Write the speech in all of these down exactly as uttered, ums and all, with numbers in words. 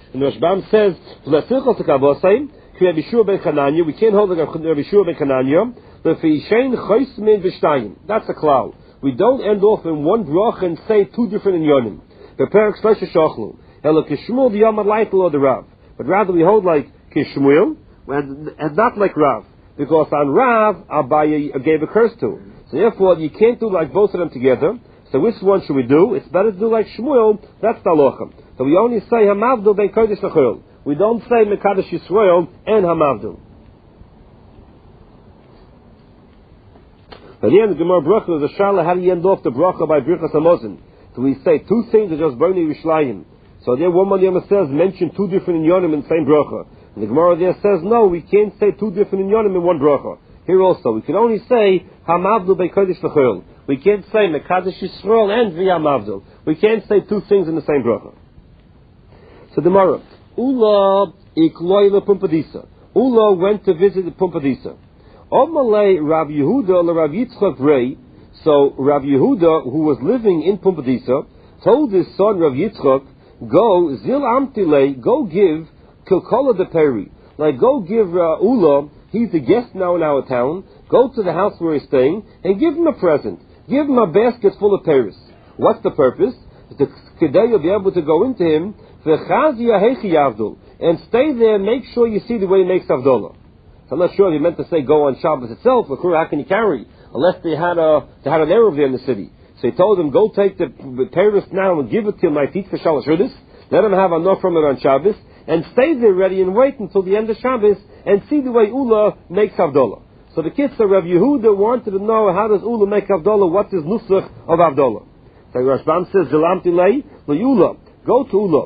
And the Rashbam says, we can't hold like Rabbi Shua ben Chananya. That's a cloud. We don't end off in one brach and say two different inyonim. But rather we hold like Kishmuel, and not like Rav. Because on Rav, Abaye gave a curse to. So therefore, you can't do like both of them together. So which one should we do? It's better to do like Shmuel. That's the halacha. So we only say Hamavdul ben Kodesh L'Chol. We don't say Mekadosh Yisrael and Hamavdul. At the end of the Gemara Bracha, there's a Sharla, how do you end off the Bracha by Birchas Hamazon? So we say two things are just burning Yerushalayim. So there one man says, mention two different inyonim in the same Bracha. And the Gemara there says, no, we can't say two different inyonim in one Bracha. Here also, we can only say Hamavdul ben Kodesh L'Chol. We can't say Mekadosh Yisrael and V'Hamavdul. We can't say two things in the same Bracha. So the Gemara, Ula ikloy le Pumpadisa. Ula went to visit the Pumpadisa. Omalei Rav Yehuda le Rav Yitzchak Rei. So Rav Yehuda, who was living in Pumpadisa, told his son Rav Yitzchak, go zil amtile, go give kilkola de peri. Like go give uh, Ula, he's a guest now in our town. Go to the house where he's staying and give him a present. Give him a basket full of peris. What's the purpose? The Kedai will be able to go into him and stay there and make sure you see the way he makes Avdolah. So I'm not sure if he meant to say go on Shabbos itself, but how can you carry? Unless they had a they had an Eruv there in the city. So he told him, go take the, the peris now and give it to him, my feet for Shalosh Rudis. Let him have enough from it on Shabbos and stay there ready and wait until the end of Shabbos and see the way Ula makes Avdolah. So the kids of Rav Yehuda wanted to know, how does Ula make Avdolah? What is Nusach of Avdolah? So Rashbam says, Zelamti lei Ula. Go to Ula.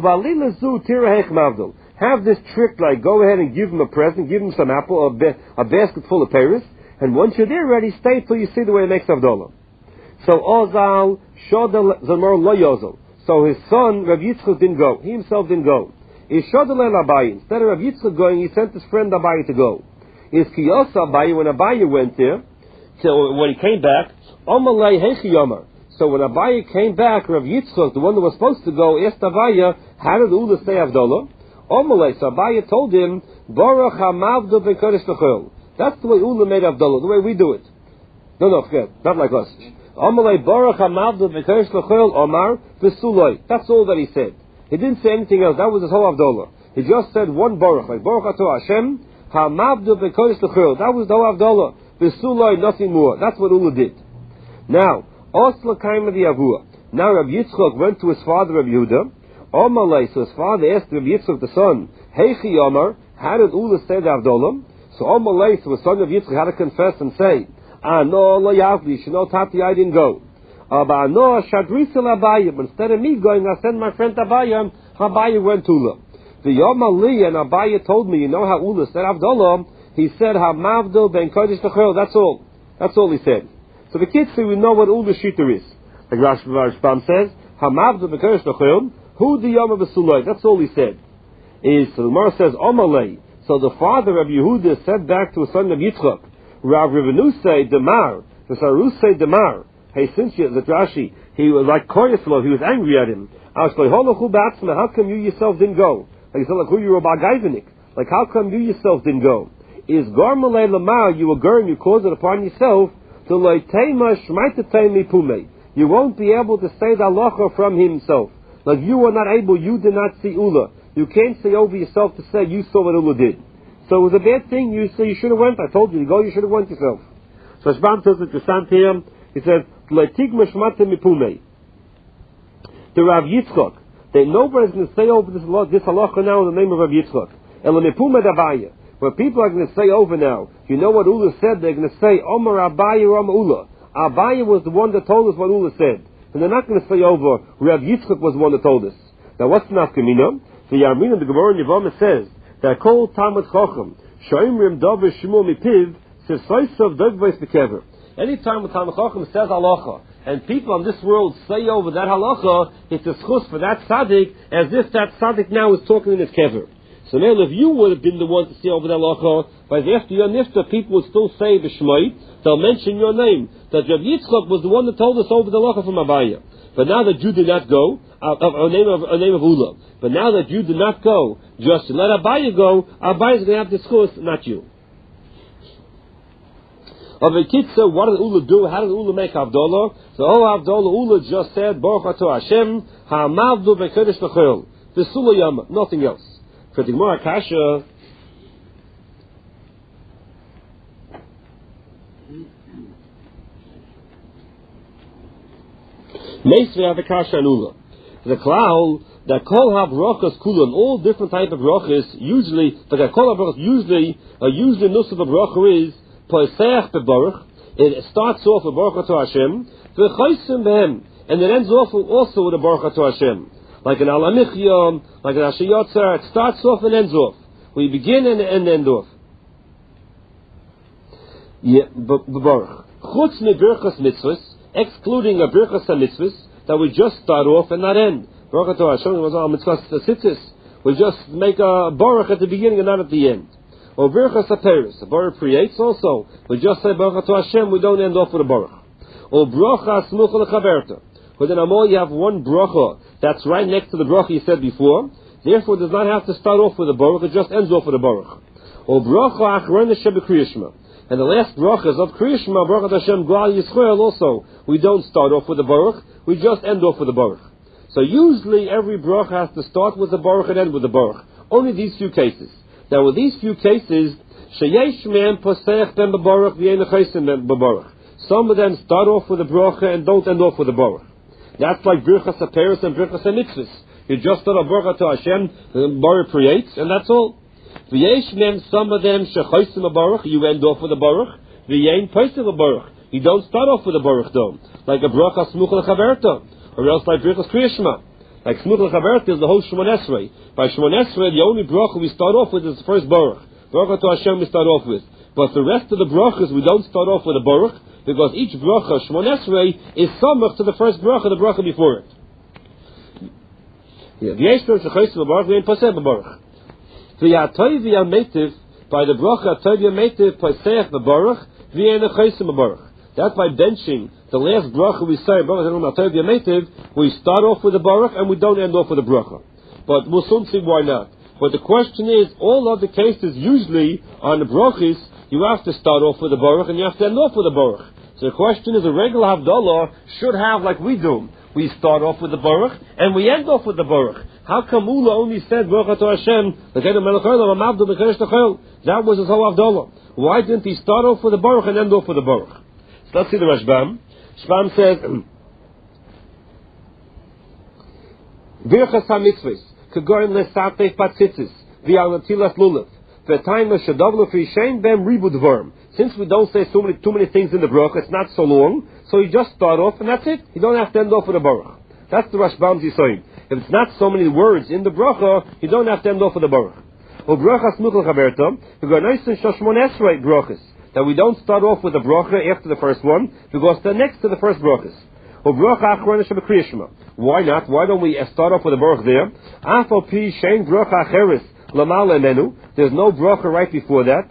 Have this trick, like go ahead and give him a present, give him some apple, a, ba- a basket full of pears, and once you're there ready, stay till you see the way he makes Avdolah. So Ozal Shodel Zamor Lo Yozel. So his son Rav Yitzchak didn't go. He himself didn't go. Is Shodel El Abayi. Instead of Rav Yitzchak going, he sent his friend Abayi to go. Is Kiyosa Abayi, when Abayi went there, so when he came back, Omalei Hechi Yomar. So when Abaye came back, Rav Yitzchak, the one that was supposed to go, asked Abaye, how did Ula say Avdolah? Omalei, so Abaye told him, Baruch HaMavdul ben Kodesh L'Chol. That's the way Ula made Avdolah, the way we do it. No, no, forget, not like us. Omalei, Baruch HaMavdul ben Kodesh L'Chol, Omar, V'suloi. That's all that he said. He didn't say anything else. That was his whole Avdolah. He just said one Baruch, like Baruch Ato Hashem, HaMavdul ben Kodesh L'Chol. That was the whole Avdolah. V'suloi, nothing more. That's what Ula did. Now, Osla Kaima the Avua. Now Rabbi Yitzchak went to his father Rabbi Yehuda. Omalei, so his father asked Rabbi Yitzchak the son, Heichi Omar, how did Ula say the Avdolah? So Omalei, so his son Rabbi Yitzchak had to confess and say, Ah no, lo yavli, shino tati, I didn't go. Aba no, shadrisel Abaye, but instead of me going, I sent my friend Abaye, Abaye went to Ula. The Yomali and Abaye told me, you know how Ula said Avdolah? He said, Hamavdul ben Kodesh L'Chol, that's all. That's all he said. So the kids say we know what Ula Shita is. The Rashbam says, Hamavdul ben Kodesh L'Chol, Hu di Yom V'Suloi. That's all he said. Is so the Gemara says Omalei. So the father of Yehuda said back to his son of Yitzchak, Rav Rivenu say Demar, the Sarus say Demar. Hey, since you, the Rashi, he was like Koryaslo, he was angry at him. How come you yourself didn't go? Like he said, like who you were Bagaivanik. Like how come you yourself didn't go? Is Garmalei Lamar, you were going, you caused it upon yourself. You won't be able to say the halacha from himself. Like you were not able, you did not see Ula. You can't say over yourself to say you saw what Ula did. So it was a bad thing, you say you should have went. I told you to go, you should have went yourself. So Shbam tells it to Santiam, he says, the Rav Yitzchak, that nobody's going to say over this, this halacha now in the name of Rav Yitzchak. When people are going to say over now, you know what Ula said, they're going to say, Omar Abaye or Omar Ula. Abaye was the one that told us what Ula said. And they're not going to say over, Rav Yitzchak was the one that told us. Now what's the nafkamina? The Yarmin in the Gemara in Yevamah says, that called Talmud Chacham, Shoimrim Davar Shmuel Mipiv, Sefsoisav Dogvais Bekever. Anytime when Talmud Chacham says halacha, and people in this world say over that halacha, it's a schus for that tzaddik, as if that tzaddik now is talking in his kever. So now, if you would have been the one to say over the halacha, but after your nifta, people would still say the Shmoit, they'll mention your name. That Rav Yitzchak was the one that told us over the halacha from Abaye. But now that you did not go, uh, a name of a name of Ula. But now that you did not go, just to let Abaye go, Abaye is going to have to discuss, not you. Of a kitza, what did Ula do? How did Ula make Havdalah? So, oh, Havdalah, Ula just said, Baruch Ato Hashem, Ha'amavdu Bekodesh L'chol. V'sula Yama, nothing else. For the Gemara Kasha, Meisvei Avakasha and Ula. The Klal, that Kol HaBrachas Kulan, all different type of brachas, usually, but that Kol HaBrachas, usually, a usually nusach of bracha is, Poisech bebaruch. It starts off with Baruch Ato Hashem, v'chaysim behem, and it ends off also with a Baruch Ato Hashem. Like an Alamichya, like an Asher it starts off and ends off. We begin and, and end off. Yeah, bebaruch. Chutz me birchas mitzvahs, excluding a birchas mitzvahs that we just start off and not end. Baruch Ato Hashem was our mitzvahs tzitzis. We just make a baruch at the beginning and not at the end. Or birchas aperis, the baruch creates also. We just say Baruch Ato Hashem, we don't end off with a baruch. Or bracha smucha lechaverta. Within Amol you have one bracha that's right next to the bracha you said before. Therefore, it does not have to start off with a baruch; it just ends off with a baruch. Or bracha achrona shebekriyishma. And the last brachas of Kriyishma, Baruch Hashem Glal Yisrael also, we don't start off with a baruch; we just end off with a baruch. So usually every bracha has to start with a baruch and end with a baruch. Only these few cases. Now, with these few cases, sheyesh me'em posech ben bebaruch v'yein chaysim ben bebaruch. Some of them start off with a bracha and don't end off with a baruch. That's like birchas haperes and birchas mitzvahs. You just start a baruch to Hashem, the baruch creates, and that's all. V'yesh me'em, some of them shechaysim a baruch, you end off with a baruch. V'yein posech a baruch. You don't start off with a baruch though, like a bracha smucha lechaverta, or else like birchas kriyishma. Like Smuch L'Chavert is the whole Shemon Esrei. By Shemon Esrei, the only bracha we start off with is the first baruch. Baruch Ato Hashem we start off with. But the rest of the brachas we don't start off with a baruch, because each bracha, Shemon Esrei, is samach to the first bracha, the bracha before it. V'yeshtem shechaysim b'baruch v'yein poseh b'baruch. V'yatoy v'yametiv, by the bracha atoy v'yametiv poseh b'baruch v'yein chaysim b'baruch. That's by benching the last bracha we say, we start off with a baruch and we don't end off with a bracha. But we'll soon see why not. But the question is, all other cases, usually on the brachis, you have to start off with a baruch and you have to end off with a baruch. So the question is, a regular Havdalah should have like we do. We start off with the baruch and we end off with the baruch. How come Ula only said Baruch Ato Hashem? That was his whole Havdalah. Why didn't he start off with the baruch and end off with the baruch? So let's see the Rashbam. Shvam says, Birchas HaMitzvahs, Kagoyin Lesatef Patzitzis, V'Alatilas Lulav, V'Tayim L'Shadov L'Frishain Bem Ribu Dvorm. Since we don't say so many, too many things in the bracha, it's not so long, so you just start off and that's it. You don't have to end off with a baruch. That's the Rashbam's Yisoyim. If it's not so many words in the bracha, you don't have to end off with a baruch. O Brachas Muchel Chaberta, Kagoyin Shoshmon Esrei Brachas. That we don't start off with a bracha after the first one, because they're next to the first brachas. Why not? Why don't we start off with a baruch there? There's no bracha right before that.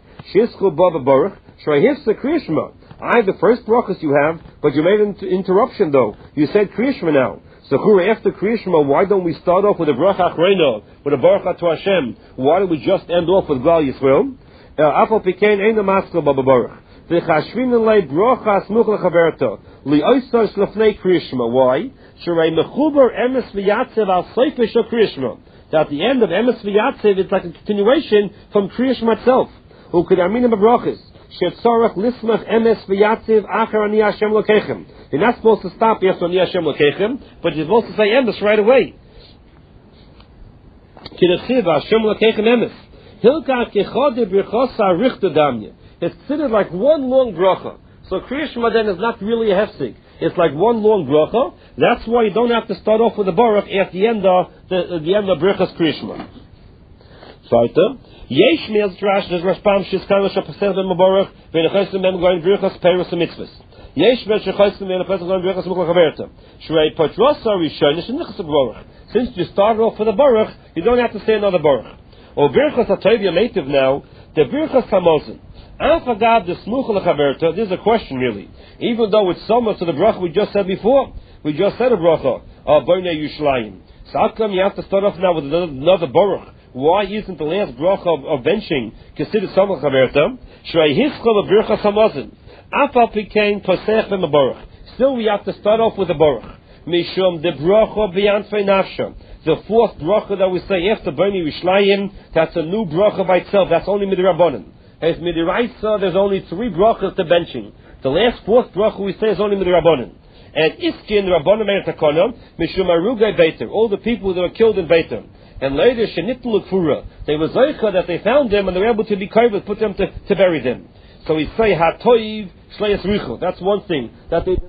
I, the first brachas you have, but you made an interruption though. You said kriyishma now. So after kriyishma, why don't we start off with a bracha achrona, with a baruch to Hashem? Why don't we just end off with Glal Yisrael? Afal pikein ein a maskal babaruch. V'chashvin lei brocha smuch lechaverta li'oisar shlefnei kriyishma. Why? Shrei mechuber emes v'yatzev al seifesh of kriyishma. That at the end of emes v'yatzev it's like a continuation from kriyishma itself. Who could amin b'brachis shetzorach lismach emes v'yatzev achar ani Hashem lokechem. You're not supposed to stop after ani Hashem lokechem, but you're supposed to say emes right away. K'nechsiv Hashem lokechem emes. It's considered like one long bracha. So Kriyishma then is not really a hefsek. It's like one long bracha. That's why you don't have to start off with the baruch at the end of the, the end of brachas Kriyishma. Zweite, Yesh me'ez drash des Rashbam shizkan l'shapasel ben mabaruch v'nechaysim ben goyin brachas peirus mitzvahs. Yesh me'ez shechaysim ben l'pesach goyin brachas mukha chaverta. Shrei patrosa rishonish nichas baruch. Since you started off with the baruch, you don't have to say another baruch. Or birchas hatovia native now, the birchas hamosin. Afagav the smucha lechaverta. This is a question really. Even though it's similar to the bracha we just said before, We just said a bracha, uh, Bnei Yerushalayim. So how come you have to start off now with another, another baruch? Why isn't the last bracha of, of benching considered Samach Haverta? Shrei Hischol Birchas Hamazon. Afal Pikein Tosech B'Mabaruch. Still we have to start off with a baruch. Mishum de bracha b'yanfei nafsha. The fourth bracha that we say after Bnei Yerushalayim, that's a new bracha by itself. That's only midrabanan. As midiraisa, there's only three brachas to benching. The last fourth bracha we say is only midrabanan. And iskin rabbanim me'etakonom mishum arugay beitem. All the people that were killed in Beitem. And later shenitlu l'kfura. They were zeicha that they found them and they were able to be carved, put them to, to bury them. So we say hatoiv shleis richu. That's one thing that they.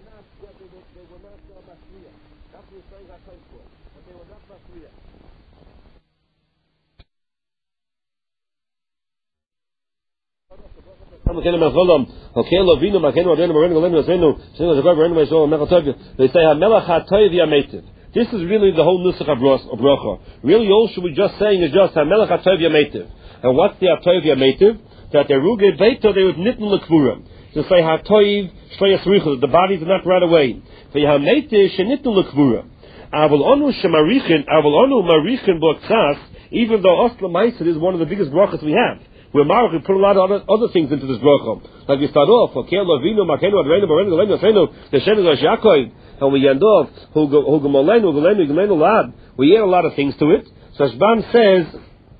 They say Hamelach HaToiv Yametiv. This is really the whole nusach of bracha. Really, all should be just saying is just Hamelach HaToiv Yametiv. And what's the HaToiv Yametiv? That the Ruge Beito they would nitten l'kvura. To say HaToiv Shleis Richu, the bodies are not right away. For Yametiv shenitten l'kvura. Avol Onu Shemarichin, Avol Onu Marichin B'Otzas. Even though Osla Meiser is one of the biggest brachas we have. We're married, we put a lot of other, other things into this bracha. Like we start off, and we end off, we add a lot of things to it. So Shbam says,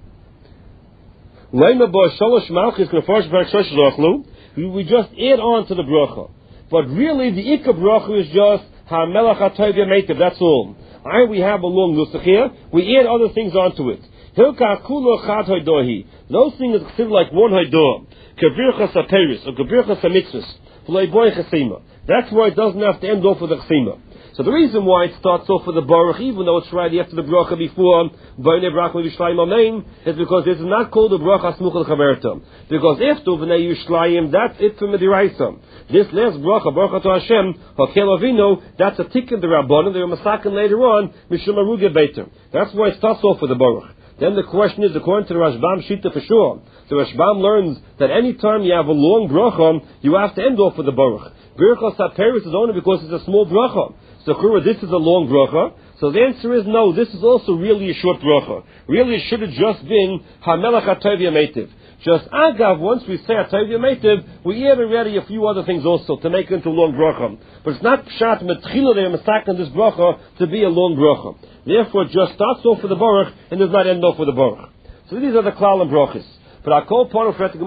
we just add on to the bracha. But really, the ikka bracha is just, that's all. Alright, we have a long nusach here, we add other things onto it. Those things are considered like one haidah. Kebirchas haperis or kebirchas hamitzvus. That's why it doesn't have to end off with a chesima. So the reason why it starts off with the baruch, even though it's right after the bracha before Bnei Bracha Yerushalayim Amen, is because this is not called the bracha smuchal chaverta. Because after Bnei Yerushalayim, that's it from the deraisa. This last bracha, bracha to Hashem, Hakel Avinu, that's a tikkun the rabbanon. They were masakin later on, mishum aruge beiter. That's why it starts off with the baruch. Then the question is, according to the Rashbam Shita for sure, the Rashbam learns that any time you have a long bracha, you have to end off with the baruch. Birchas HaPeres is only because it's a small bracha. So this is a long bracha. So the answer is no, this is also really a short bracha. Really it should have just been Hamelach HaToiv Yametiv. Just agav, once we say HaToiv Yametiv, we add already a few other things also to make it into a long bracha. But it's not pshat metchila they are mistaken this bracha to be a long bracha. Therefore it just starts off with the baruch and does not end off with the baruch. So these are the klal and brachas. But I call part of